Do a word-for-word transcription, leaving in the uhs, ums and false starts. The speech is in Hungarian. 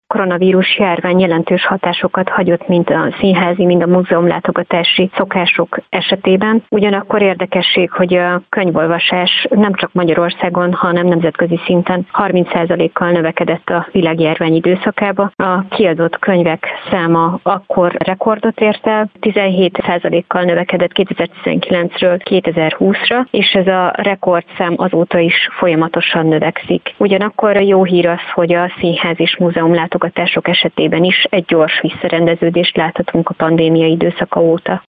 koronavírus járvány jelentős hatásokat hagyott mind a színházi, mind a múzeumlátogatási szokások esetében. Ugyanakkor érdekesség, hogy a könyvolvasás nem csak Magyarországon, hanem nemzetközi szinten harminc százalékkal növekedett a világjárvány időszakában. A kiadott könyvek száma akkor rekordot ért el, tizenhét százalékkal növekedett kétezer-tizenkilencről kétezer-húszra, és ez a rekordszám azóta is folyamatosan növekszik. Ugyanakkor jó hír az, hogy a színház és múzeum látogatások esetében is egy gyors visszarendeződést láthatunk a pandémia időszaka óta.